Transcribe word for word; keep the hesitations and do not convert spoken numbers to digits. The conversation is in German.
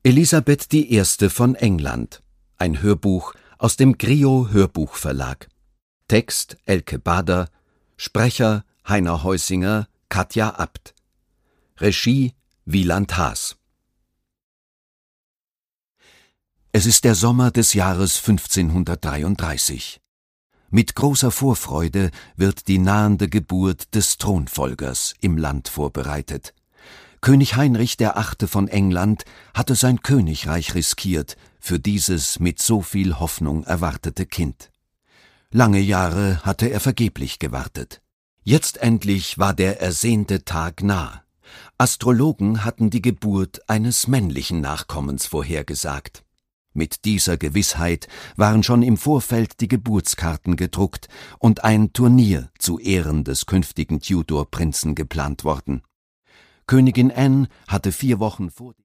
Elisabeth die Erste von England. Ein Hörbuch aus dem Grio Hörbuchverlag. Text Elke Bader. Sprecher Heiner Heusinger, Katja Abt. Regie Wieland Haas. Es ist der Sommer des Jahres fünfzehnhundertdreiunddreißig. Mit großer Vorfreude wird die nahende Geburt des Thronfolgers im Land vorbereitet. König Heinrich der Achte von England hatte sein Königreich riskiert für dieses mit so viel Hoffnung erwartete Kind. Lange Jahre hatte er vergeblich gewartet. Jetzt endlich war der ersehnte Tag nah. Astrologen hatten die Geburt eines männlichen Nachkommens vorhergesagt. Mit dieser Gewissheit waren schon im Vorfeld die Geburtskarten gedruckt und ein Turnier zu Ehren des künftigen Tudor-Prinzen geplant worden. Königin Anne hatte vier Wochen vor